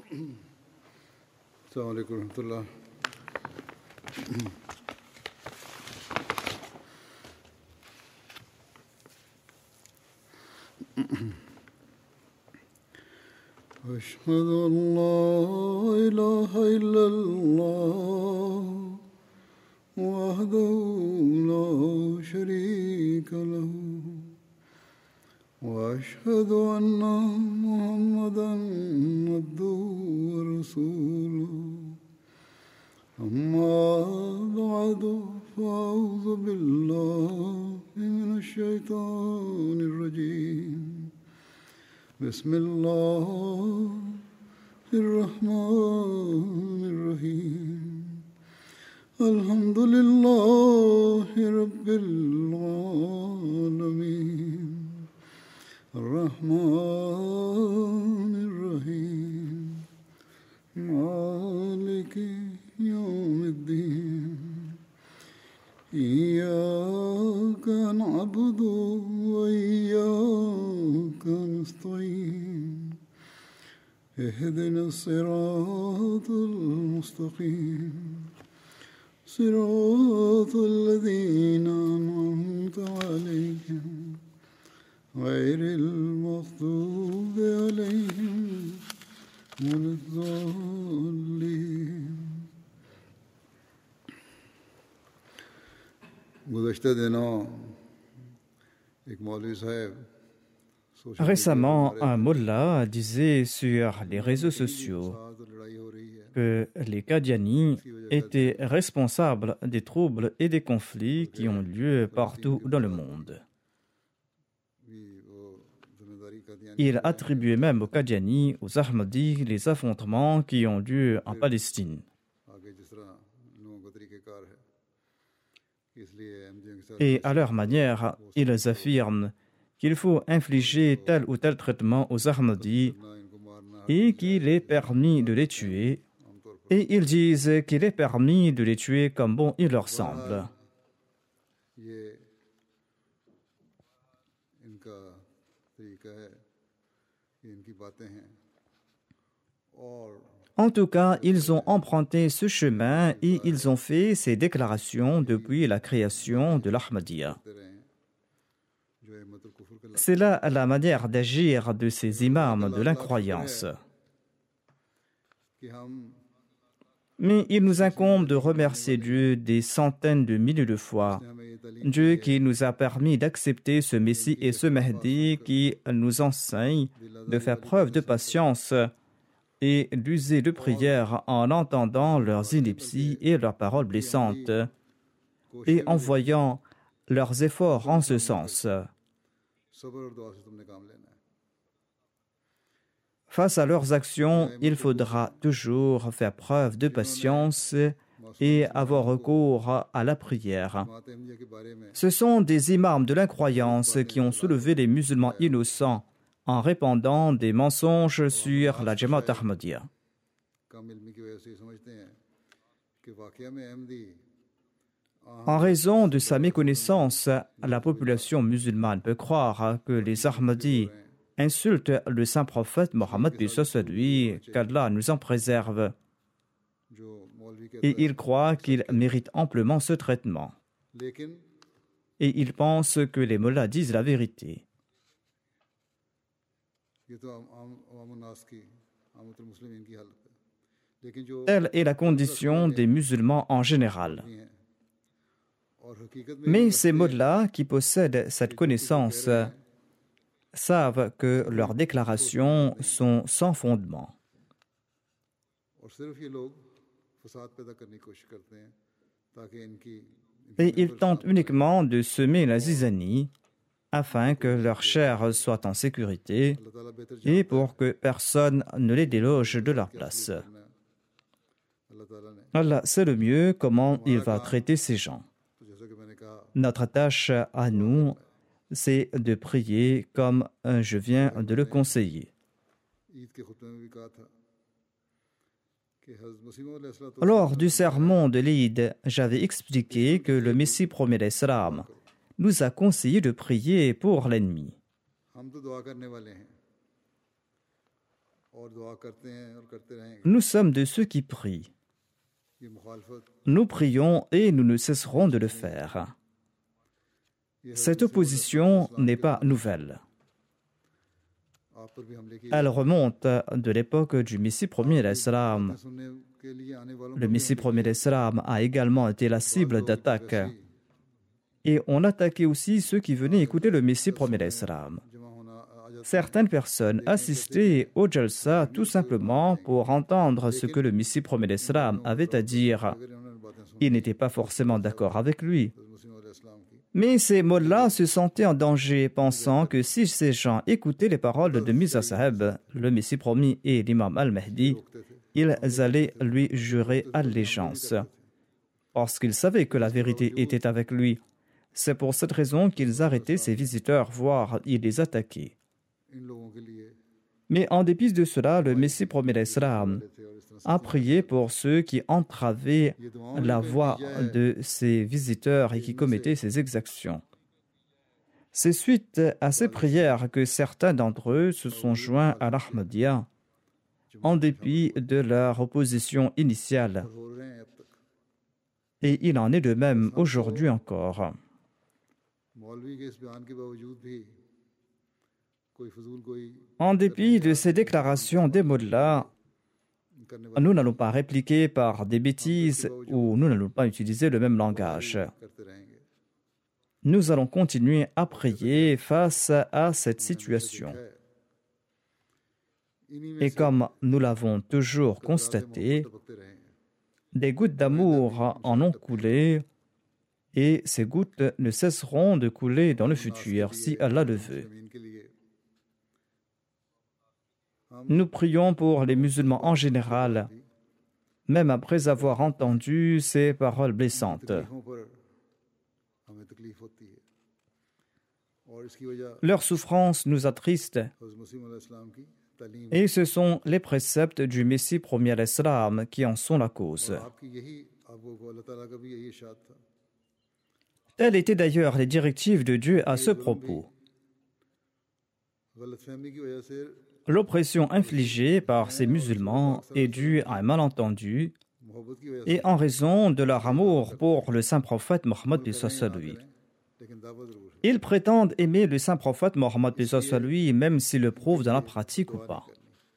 السلام عليكم ورحمة الله. أشهد أن لا إله إلا الله وحده لا شريك له وأشهد أن محمدا عبده ورسوله أما بعد فأعوذ بالله من الشيطان الرجيم بسم الله الرحمن الرحيم الحمد لله رب العالمين الرحمن الرحيم مالك يوم الدين إياك نعبد وإياك نستعين اهدنا الصراط المستقيم صراط الذين أنعمت عليهم غير المغضوب عليهم ولا الضالين. गुज़श्ता दिनों एक मौलवी साहब Récemment, un mullah disait sur les réseaux sociaux que les Qadianis étaient responsables des troubles et des conflits qui ont lieu partout dans le monde. Il attribuait même aux Qadianis, aux Ahmadis, les affrontements qui ont lieu en Palestine. Et à leur manière, ils affirment qu'il faut infliger tel ou tel traitement aux Ahmadis et qu'il est permis de les tuer. Et ils disent qu'il est permis de les tuer comme bon il leur semble. En tout cas, ils ont emprunté ce chemin et ils ont fait ces déclarations depuis la création de l'Ahmadiyya. C'est là la manière d'agir de ces imams de l'incroyance. Mais il nous incombe de remercier Dieu des centaines de milliers de fois. Dieu qui nous a permis d'accepter ce Messie et ce Mahdi qui nous enseigne de faire preuve de patience et d'user de prière en entendant leurs inepties et leurs paroles blessantes et en voyant leurs efforts en ce sens. Face à leurs actions, il faudra toujours faire preuve de patience et avoir recours à la prière. Ce sont des imams de l'incroyance qui ont soulevé les musulmans innocents en répandant des mensonges sur la Jamaat Ahmadiyya. En raison de sa méconnaissance, la population musulmane peut croire que les Ahmadis insultent le saint prophète Mohammed lui, qu'Allah nous en préserve. Et ils croient qu'ils méritent amplement ce traitement. Et ils pensent que les mollahs disent la vérité. Telle est la condition des musulmans en général. Mais ces mollahs qui possèdent cette connaissance savent que leurs déclarations sont sans fondement. Et ils tentent uniquement de semer la zizanie afin que leur chair soit en sécurité et pour que personne ne les déloge de leur place. Allah sait le mieux comment il va traiter ces gens. Notre tâche à nous, c'est de prier comme je viens de le conseiller. Lors du sermon de l'Eid, j'avais expliqué que le Messie promet l'Islam nous a conseillé de prier pour l'ennemi. और दुआ करते हैं और करते रहेंगे। Nous sommes de ceux qui prient. ये मुखालफत, Nous prions et nous ne cesserons de le faire. Cette opposition n'est pas nouvelle. आप पर भी हमले की Elle remonte de l'époque du Messie premier l'Islam. सुनने के लिए आने वालों Le Messie premier l'Islam a également été la cible d'attaque. Et on attaquait aussi ceux qui venaient écouter le Messie premier l'Islam. जमा होना आ जाता Certaines personnes assistaient au Jalsa tout simplement pour entendre ce que le Messie premier l'Islam avait à dire. है। अगर उन्होंने बातें सुनी Ils n'étaient pas forcément d'accord avec lui. मुस्लिम और इस्लाम की, Mais ces mots-là se sentaient en danger, pensant que si ces gens écoutaient les paroles de Mirza Sahib, le Messie promis et l'imam al-Mahdi, ils allaient lui jurer allégeance, parce qu'ils savaient que la vérité était avec lui. C'est pour cette raison qu'ils arrêtaient ses visiteurs, voire ils les attaquaient. इन लोगों के लिए Mais en dépit de cela, le Messie promet l'Islam थे और इस तरह a prié pour ceux qui entravaient la voie de ses visiteurs et qui commettaient ces exactions. C'est suite à ces prières que certains d'entre eux se sont joints à l'Ahmadiyya, en dépit de leur opposition initiale. से हो रहे हैं अब तक। Et il en est de même aujourd'hui encore. मौलवी के इस बयान के बावजूद भी कोई फजूल कोई En dépit de ces déclarations des mots-là, करने वाले nous n'allons pas répliquer par des bêtises ou nous n'allons pas utiliser le même langage. करते रहेंगे। Nous allons continuer à prier face à cette situation. इन्हीं में Et comme nous l'avons toujours constaté, टपकते रहे हैं। des gouttes d'amour en ont coulé et ces gouttes ne cesseront de couler dans le futur si Allah le veut. जमीन के लिए Nous prions pour les musulmans en général, même après avoir entendu ces paroles blessantes. तकलीफों पर हमें तकलीफ होती है और इसकी वजह Leur souffrance nous attriste हज़रत मसीह अलैहिस्सलाम की तालीम et ce sont les préceptes du Messie premier à l'Islam qui en sont la cause. आपकी यही आपको अल्लाह ताला का भी यही इरशाद था। Telles étaient d'ailleurs les directives de Dieu à ce propos. गलतफहमी की वजह से L'oppression infligée par ces musulmans est due à un malentendu मोहब्बत की वजह et en raison de leur amour pour le saint prophète Mohammed lui. से लेकिन दावा जरूर है। Ils prétendent aimer le saint prophète Mohammed lui, même s'ils le prouvent dans la pratique ou pas.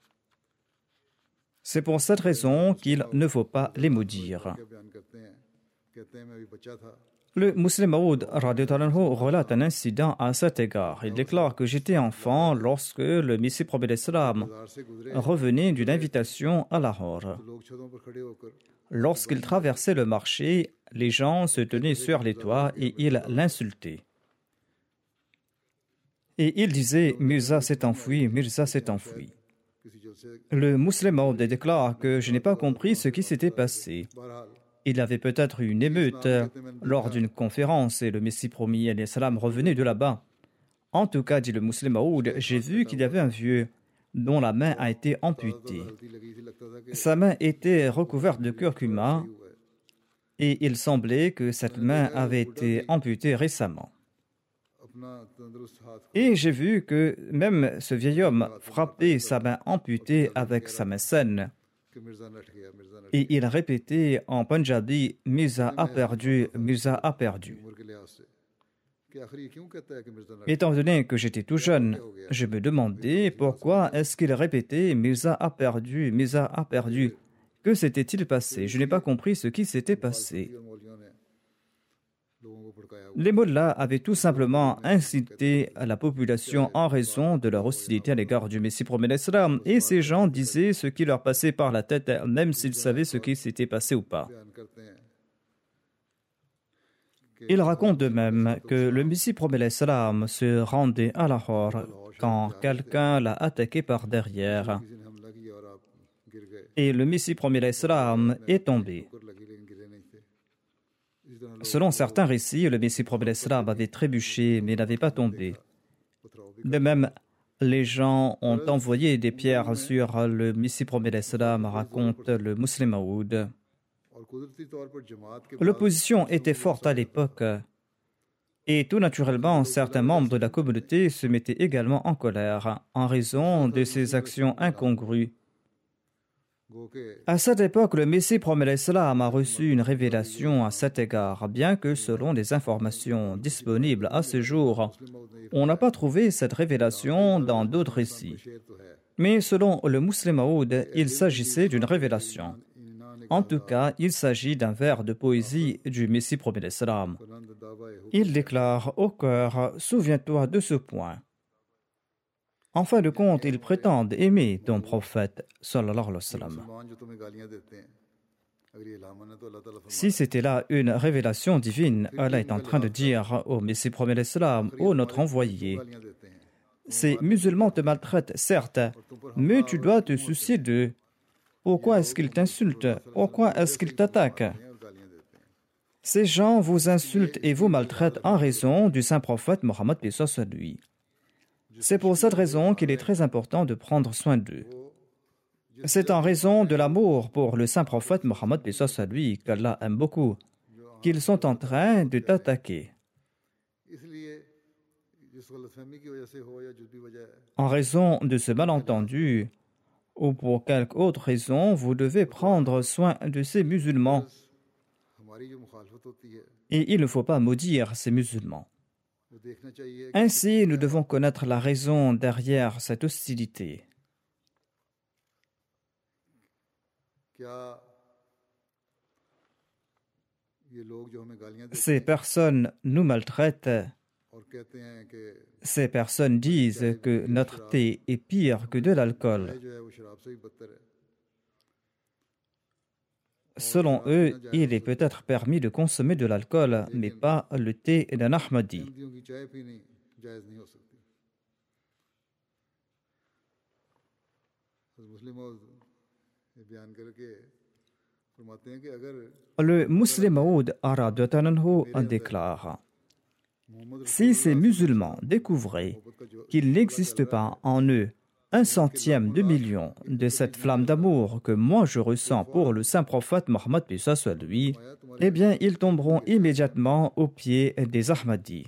C'est pour cette raison qu'il ne faut pas les maudire. क्या बयान करते हैं, कहते हैं मैं अभी बच्चा था, Le Muslim Maud relate un incident à cet égard. Il déclare que j'étais enfant lorsque le Messie prophète l'Islam बाजार से गुजरे revenait d'une invitation à Lahore. तो लोग छतों पर खड़े होकर Lorsqu'il traversait le marché, les gens se tenaient sur les toits et ils l'insultaient. Et ils disaient « Mirza s'est enfui, Mirza s'est enfui ». किसी जलसे Le Muslim Maud déclare que je n'ai pas compris ce qui s'était passé. बहरहाल Il y avait peut-être eu une émeute lors d'une conférence et le Messie promis alayhi salam revenait de là-bas. En tout cas, dit le Muslim Maoud, j'ai vu qu'il y avait un vieux dont la main a été amputée. गलती लगी थी, लगता था कि Sa main était recouverte de curcuma हुआ है। et il semblait que cette main avait été amputée récemment. अपना तंदुरुस्त हाथ Et j'ai vu que même ce vieil homme frappait sa main amputée avec sa main saine. कि मिर्जा नट गया, मिर्जा नट Et il répétait en Punjabi « Mirza a perdu, Mirza a perdu ». उम्र के लिहाज से कि आखिर ये क्यों कहता है कि मिर्जा नट Étant donné que j'étais tout jeune, je me demandais pourquoi est-ce qu'il répétait « Mirza a perdu, Mirza a perdu ». Que s'était-il passé? Je n'ai pas compris ce qui s'était passé. और मौलियों ने लोगों को भड़काया हुआ Les mots-là avaient tout simplement incité la population en raison de leur hostilité à l'égard du Messie promet l'Islam, et ces gens disaient ce qui leur passait par la tête, même s'ils savaient ce qui s'était passé ou pas. बयान करते हैं Ils racontent de même que le Messie promet l'Islam se rendait à Lahore quand quelqu'un l'a attaqué par derrière, किसी ने हमला किया और आप गिर गए, et le Messie promet l'Islam est tombé. ठोकर लगी लेकिन गिरे नहीं थे। इसी तरह लोग Selon certains récits, le Messie promet l'Islam avait trébuché mais n'avait pas tombé. पथराव भी De même, les gens ont envoyé des pierres sur le Messie promet l'Islam, raconte le Muslim Maoud. और कुदरती तौर पर जमात के बाद L'opposition était forte à l'époque Et tout naturellement, certains membres de la communauté se mettaient également en colère en raison de ces actions incongrues. À cette époque, le Messie promet l'Islam a reçu une révélation à cet égard, bien que selon les informations disponibles à ce jour, on n'a pas trouvé cette révélation dans d'autres récits. Mais selon le Muslim Maud, il s'agissait d'une révélation. En tout cas, il s'agit d'un vers de poésie du Messie promet l'Islam. Il déclare au cœur, souviens-toi de ce point. En fin de compte, ils prétendent aimer ton prophète, sallallahu alayhi wa sallam. Si c'était là une révélation divine, Allah est en train de dire au Messie promet l'Islam, ô notre envoyé, ces musulmans te maltraitent, certes, mais tu dois te soucier d'eux. Pourquoi est-ce qu'ils t'insultent? Pourquoi est-ce qu'ils t'attaquent? Ces gens vous insultent et vous maltraitent en raison du saint prophète Mohammed paix soit lui. C'est pour cette raison qu'il est très important de prendre soin d'eux. C'est en raison de l'amour pour le saint prophète Mohammed paix soit lui qu'Allah aime beaucoup, qu'ils sont en train de t'attaquer. En raison de ce malentendu, ou pour quelque autre raison, vous devez prendre soin de ces musulmans. Et il ne faut pas maudire ces musulmans. Ainsi, nous devons connaître la raison derrière cette hostilité. Ces personnes nous maltraitent. Ces personnes disent que notre thé est pire que de l'alcool. Selon eux, il est peut-être permis de consommer de l'alcool, mais pas le thé d'un Ahmadi. Le Muslim Maud arabe déclare: si ces musulmans découvraient qu'il n'existe pas en eux 1/100 de million de cette flamme d'amour que moi je ressens pour le saint prophète Mohammed paix soit lui, eh bien ils tomberont immédiatement aux pieds des Ahmadis.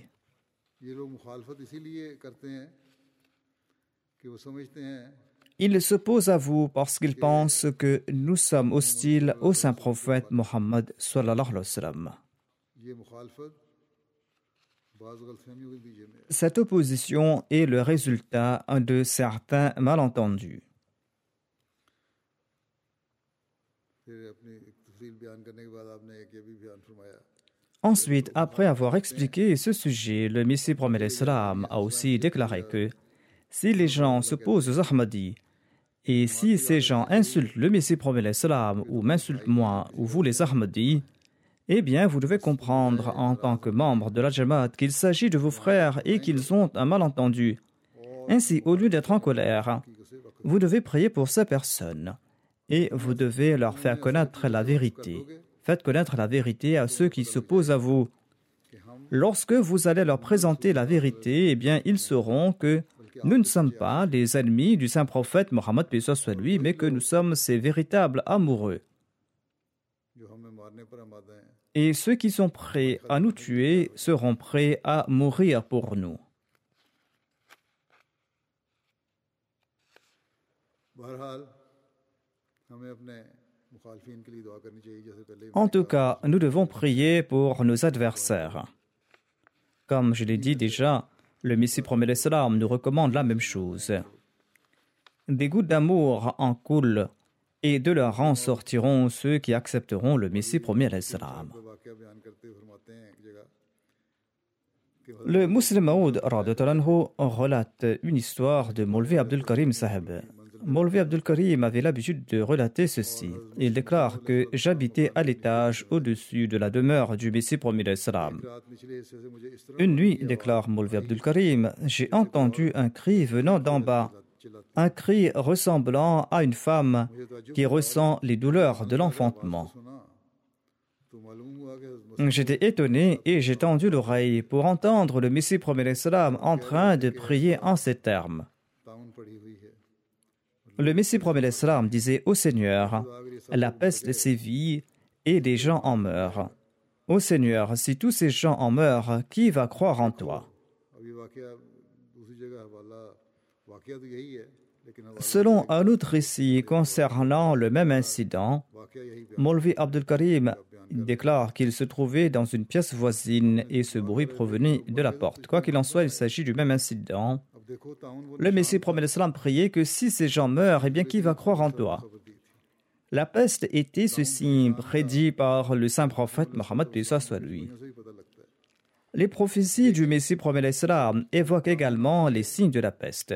Ils s'opposent à vous parce qu'ils pensent que nous sommes hostiles au saint prophète Mohammed sallallahu alayhi wa sallam. Cette opposition est le résultat de certains malentendus. Ensuite, après avoir expliqué ce sujet, le Messie promet l'Islam a aussi déclaré que si les gens s'opposent aux Ahmadis et si ces gens insultent le Messie promet l'Islam ou m'insultent moi ou vous les Ahmadis, eh bien, vous devez comprendre en tant que membre de la Jamaat qu'il s'agit de vos frères et qu'ils ont un malentendu. Ainsi, au lieu d'être en colère, vous devez prier pour ces personnes et vous devez leur faire connaître la vérité. Faites connaître la vérité à ceux qui s'opposent à vous. Lorsque vous allez leur présenter la vérité, eh bien, ils sauront que nous ne sommes pas les ennemis du saint prophète Mohammed paix soit lui, mais que nous sommes ses véritables amoureux. Et ceux qui sont prêts à nous tuer seront prêts à mourir pour nous. En tout cas, nous devons prier pour nos adversaires. Comme je l'ai dit déjà, le Messie promet l'Islam nous recommande la même chose. Des gouttes d'amour en coulent, et de leur rang sortiront ceux qui accepteront le Messie promis à l'Islam. Le Muslim Maud relate une histoire de Maulvi Abdul Karim Sahib. Maulvi Abdul Karim avait l'habitude de relater ceci. Il déclare que j'habitais à l'étage au-dessus de la demeure du Messie promis à l'Islam. Une nuit, déclare Maulvi Abdul Karim, j'ai entendu un cri venant d'en bas. Un cri ressemblant à une femme qui ressent les douleurs de l'enfantement. J'étais étonné et j'ai tendu l'oreille pour entendre le Messie promet l'Islam en train de prier en ces termes. Le Messie promet l'Islam disait: Ô Seigneur, la peste sévit et des gens en meurent. Ô Seigneur, si tous ces gens en meurent, qui va croire en toi? Selon un autre récit concernant le même incident, Maulvi Abdul Karim déclare qu'il se trouvait dans une pièce voisine et ce bruit provenait de la porte. Quoi qu'il en soit, il s'agit du même incident. Le Messie promet l'islam priait que si ces gens meurent, eh bien qui va croire en toi? La peste était ce signe prédit par le saint prophète Mohammed paix soit lui. Les prophéties du Messie promet l'islam évoquent également les signes de la peste.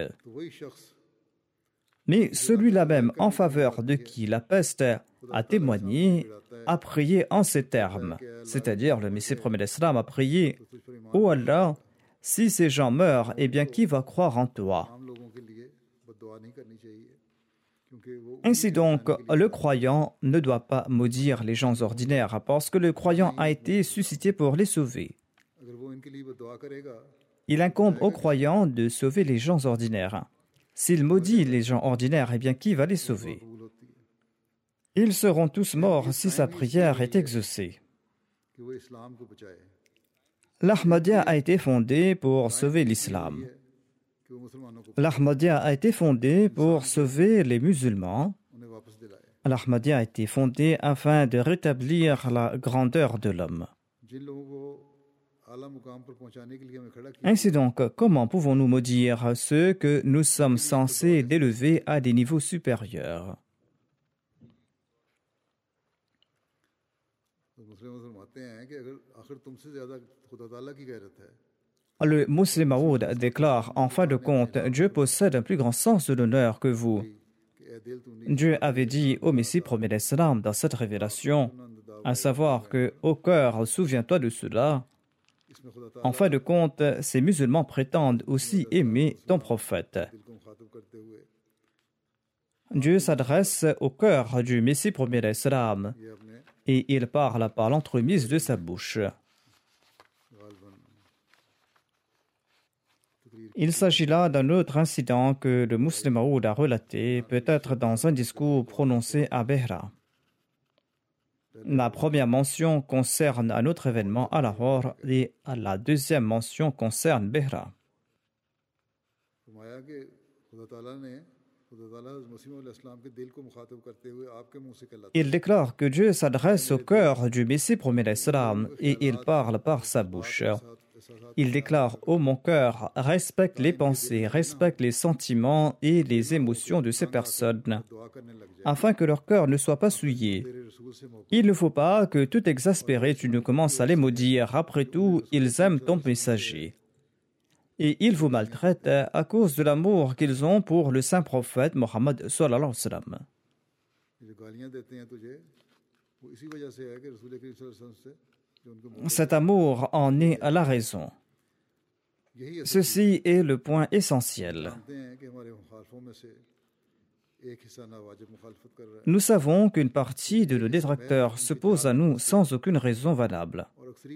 Mais celui-là même en faveur de qui la peste a témoigné a prié en ces termes, c'est-à-dire le Messie promet l'islam a prié « Ô Allah, si ces gens meurent, eh bien qui va croire en toi ?» Ainsi donc, le croyant ne doit pas maudire les gens ordinaires parce que le croyant a été suscité pour les sauver. Il incombe aux croyants de sauver les gens ordinaires. S'il maudit les gens ordinaires, eh bien qui va les sauver? Ils seront tous morts si sa prière est exaucée. L'Ahmadiyya a été fondée pour sauver l'islam. L'Ahmadiyya a été fondée pour sauver les musulmans. L'Ahmadiyya a été fondée afin de rétablir la grandeur de l'homme. Ainsi donc, comment pouvons-nous maudire ceux que nous sommes censés d'élever à des niveaux supérieurs? Le Muslim Maoud déclare, en fin de compte, Dieu possède un plus grand sens de l'honneur que vous. Dieu avait dit au Messie promet l'islam dans cette révélation, à savoir que, au cœur, souviens-toi de cela. En fin de compte, ces musulmans prétendent aussi aimer ton prophète. Dieu s'adresse au cœur du Messie promet l'islam et il parle par l'entremise de sa bouche. Il s'agit là d'un autre incident que le Muslim Maoud a relaté, peut-être dans un discours prononcé à Behra. La première mention concerne un autre événement à Lahore et la deuxième mention concerne Behra. Il déclare que Dieu s'adresse au cœur du Messie promet l'islam et il parle par sa bouche. Il déclare « Ô mon cœur, respecte les pensées, respecte les sentiments et les émotions de ces personnes, afin que leur cœur ne soit pas souillé. Il ne faut pas que tout exaspéré tu ne commences à les maudire. Après tout, ils aiment ton messager. Et ils vous maltraitent à cause de l'amour qu'ils ont pour le saint prophète Mohammed sallallahu alayhi wa sallam. » Cet amour en est à la raison. Ceci est le point essentiel. Nous savons qu'une partie de nos détracteurs s'oppose à nous sans aucune raison valable.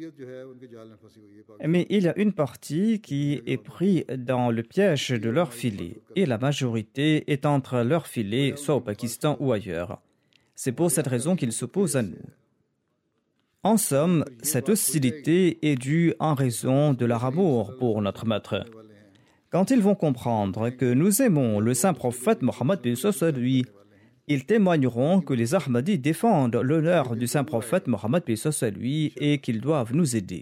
Mais il y a une partie qui est prise dans le piège de leur filet, et la majorité est entre leur filet, soit au Pakistan ou ailleurs. C'est pour cette raison qu'ils s'opposent à nous. En somme, cette hostilité est due en raison de leur amour pour notre maître. Quand ils vont comprendre que nous aimons le saint prophète Mohammed paix soit lui, ils témoigneront que les Ahmadis défendent l'honneur du saint prophète Mohammed paix soit lui et qu'ils doivent nous aider.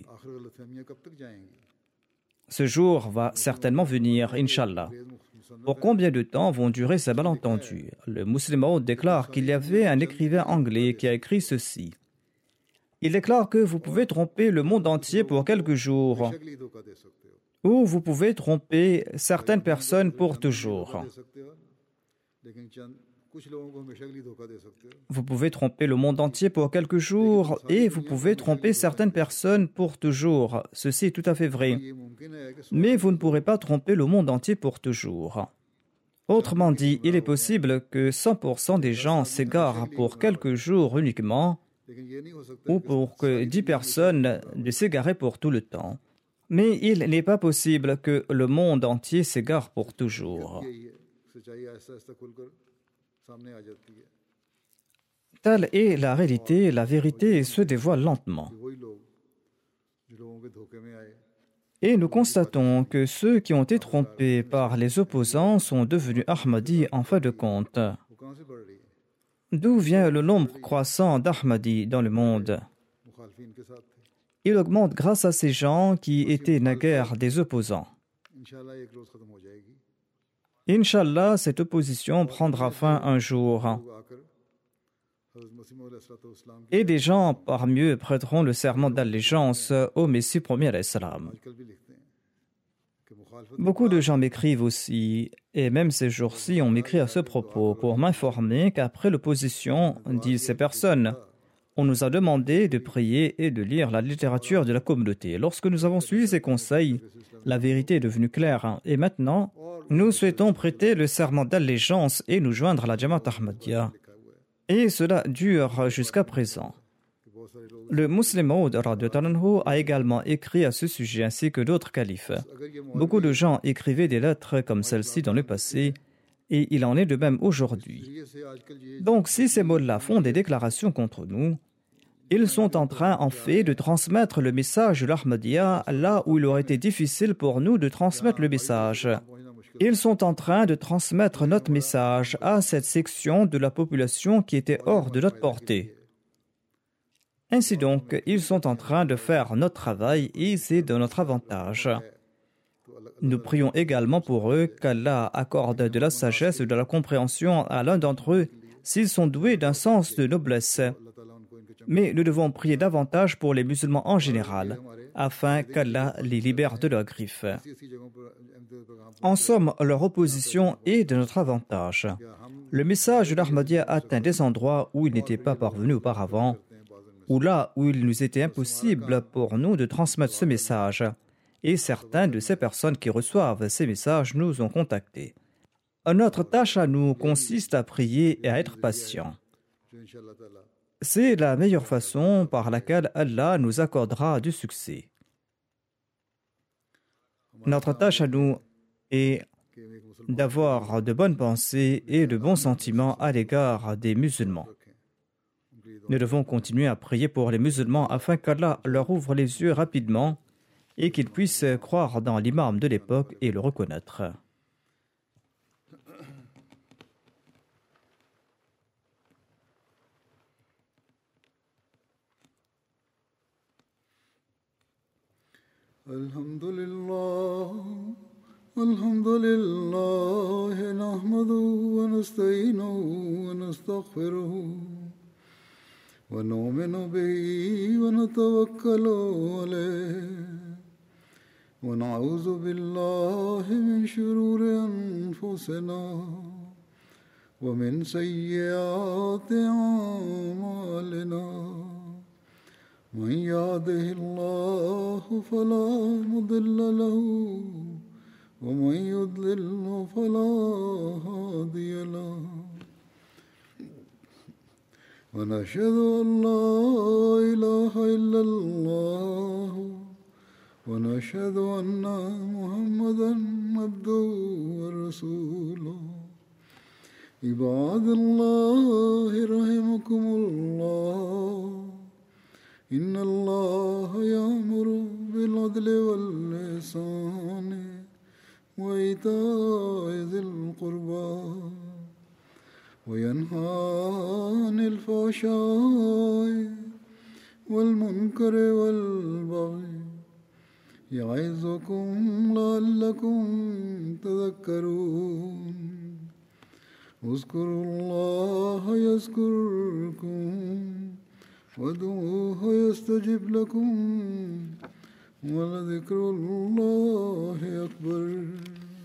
Ce jour va certainement venir, Inch'Allah. Pour combien de temps vont durer ces malentendus? Le Muslim Maoud déclare qu'il y avait un écrivain anglais qui a écrit ceci. Il déclare que vous pouvez tromper le monde entier pour quelques jours, ou vous pouvez tromper certaines personnes pour toujours. Vous pouvez tromper le monde entier pour quelques jours et vous pouvez tromper certaines personnes pour toujours. Ceci est tout à fait vrai. Mais vous ne pourrez pas tromper le monde entier pour toujours. Autrement dit, il est possible que 100% des gens s'égarent pour quelques jours uniquement ou pour que 10 personnes de s'égarer pour tout le temps. Mais il n'est pas possible que le monde entier s'égare pour toujours. Telle est la réalité, la vérité se dévoile lentement. Et nous constatons que ceux qui ont été trompés par les opposants sont devenus Ahmadis en fin de compte. D'où vient le nombre croissant d'Ahmadis dans le monde? Il augmente grâce à ces gens qui étaient naguère des opposants. Inch'Allah, cette opposition prendra fin un jour. Et des gens parmi eux prêteront le serment d'allégeance au Messie premier alayhi salam. Beaucoup de gens m'écrivent aussi, et même ces jours-ci, on m'écrit à ce propos pour m'informer qu'après l'opposition, disent ces personnes, on nous a demandé de prier et de lire la littérature de la communauté. Lorsque nous avons suivi ces conseils, la vérité est devenue claire. Et maintenant, nous souhaitons prêter le serment d'allégeance et nous joindre à la Jamaat Ahmadiyya. Et cela dure jusqu'à présent. Le Muslim Maud a également écrit à ce sujet, ainsi que d'autres califes. Beaucoup de gens écrivaient des lettres comme celle-ci dans le passé, et il en est de même aujourd'hui. Donc, si ces mots-là font des déclarations contre nous, ils sont en train, en fait, de transmettre le message de l'Ahmadiyya là où il aurait été difficile pour nous de transmettre le message. Ils sont en train de transmettre notre message à cette section de la population qui était hors de notre portée. Ainsi donc, ils sont en train de faire notre travail et c'est de notre avantage. Nous prions également pour eux qu'Allah accorde de la sagesse et de la compréhension à l'un d'entre eux s'ils sont doués d'un sens de noblesse. Mais nous devons prier davantage pour les musulmans en général, afin qu'Allah les libère de leurs griffes. En somme, leur opposition est de notre avantage. Le message de l'Ahmadiyya atteint des endroits où il n'était pas parvenu auparavant, ou là où il nous était impossible pour nous de transmettre ce message. Et certaines de ces personnes qui reçoivent ces messages nous ont contactés. Notre tâche à nous consiste à prier et à être patient. C'est la meilleure façon par laquelle Allah nous accordera du succès. Notre tâche à nous est d'avoir de bonnes pensées et de bons sentiments à l'égard des musulmans. Nous devons continuer à prier pour les musulmans afin qu'Allah leur ouvre les yeux rapidement et qu'ils puissent croire dans l'imam de l'époque et le reconnaître. Alhamdulillah, nahmaduhu wa nasta'inuhu wa nastaghfiruhu. ونؤمن به ونتوكل عليه ونعوذ بالله من شرور أنفسنا ومن سيئات أعمالنا من يهده الله فلا مضل له ومن يضلل فلا هادي له ونشهد أن لا إله إلا الله ونشهد أن محمدا عبده ورسوله عباد الله رحمكم الله إن الله يأمر بالعدل والإحسان وإيتاء ذي القربى وينهى عن الفحشاء والمنكر والبغي يعظكم لعلكم تذكرون اذكروا الله يذكركم وادعوه يستجب لكم ولذكر الله أكبر